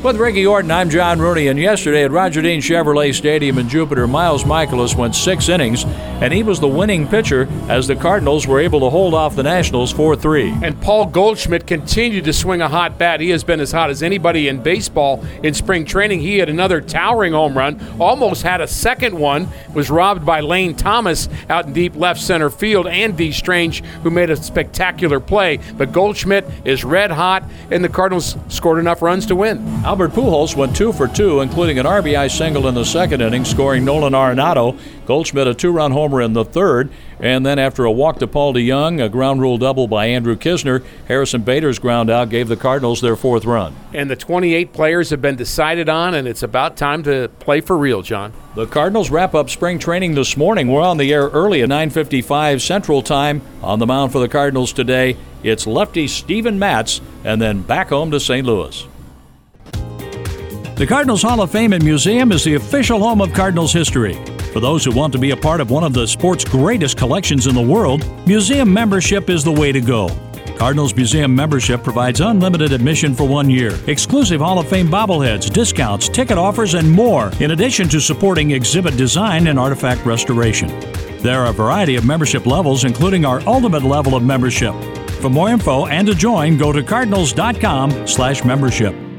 With Ricky Orton, I'm John Rooney, and yesterday at Roger Dean Chevrolet Stadium in Jupiter, Miles Michaelis went 6 innings, and he was the winning pitcher as the Cardinals were able to hold off the Nationals 4-3. And Paul Goldschmidt continued to swing a hot bat. He has been as hot as anybody in baseball in spring training. He had another towering home run, almost had a second one, was robbed by Lane Thomas out in deep left center field, and Dee Strange, who made a spectacular play. But Goldschmidt is red hot, and the Cardinals scored enough runs to win. Albert Pujols went 2 for 2, including an RBI single in the second inning, scoring Nolan Arenado. Goldschmidt a 2-run homer in the third, and then after a walk to Paul DeJong, a ground rule double by Andrew Kisner, Harrison Bader's ground out gave the Cardinals their 4th run. And the 28 players have been decided on, and it's about time to play for real, John. The Cardinals wrap up spring training this morning. We're on the air early at 9:55 Central Time. On the mound for the Cardinals today, it's lefty Steven Matz, and then back home to St. Louis. The Cardinals Hall of Fame and Museum is the official home of Cardinals history. For those who want to be a part of one of the sport's greatest collections in the world, museum membership is the way to go. Cardinals Museum membership provides unlimited admission for 1 year, exclusive Hall of Fame bobbleheads, discounts, ticket offers, and more, in addition to supporting exhibit design and artifact restoration. There are a variety of membership levels, including our ultimate level of membership. For more info and to join, go to cardinals.com/membership.